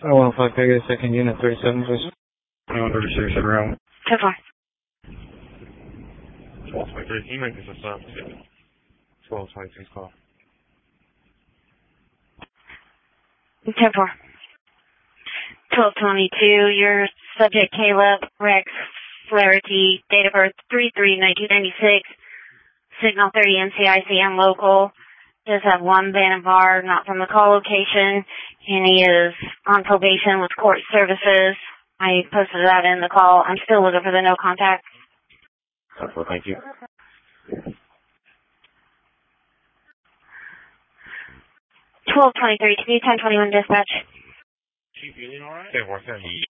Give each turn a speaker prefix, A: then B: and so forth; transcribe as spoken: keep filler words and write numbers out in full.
A: I want five Vegas, second unit, thirty-seven, please.
B: I want thirty-six, around.
C: ten four.
B: twelve twenty-three, can you make this a sub? twelve twenty-three call.
C: ten four. twelve twenty-two, your subject Caleb Rex Flaherty, date of birth three three nineteen ninety-six, signal thirty N C I C M local, does have one ban bar, not from the call location, and he is on probation with court services. I posted that in the call. I'm still looking for the no contact.
B: Well, thank you.
C: twelve twenty-three, to be ten twenty-one dispatch.
B: She feeling alright? ten four seven.